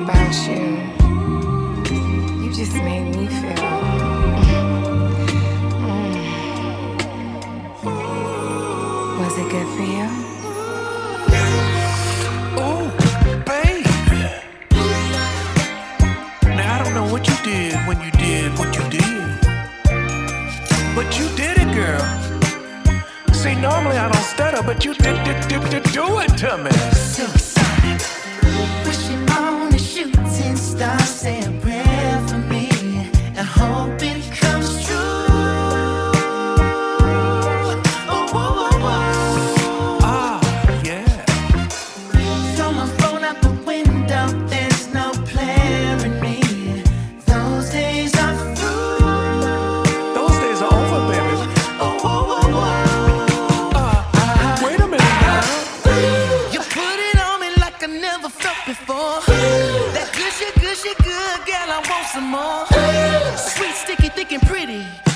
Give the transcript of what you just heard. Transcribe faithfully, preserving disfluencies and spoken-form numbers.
about you. You just made me feel. Mm. Was it good for you? Oh, baby. Now I don't know what you did when you did what you did, but you did it, girl. See, normally I don't stutter, but you did, did, did, did do it to me. Suicide. Wishing on a shooting star, say a prayer for me, and hope it comes true. Oh, whoa, whoa, whoa. Ah, yeah. Throw my phone out the window, there's no player me. Those days are through. Those days are over, baby. Oh, whoa, whoa, whoa. Uh, wait a minute now. You put it on me like I never felt before. That good shit, good shit, good, girl, I want some more. Sweet, sticky, thick, and pretty.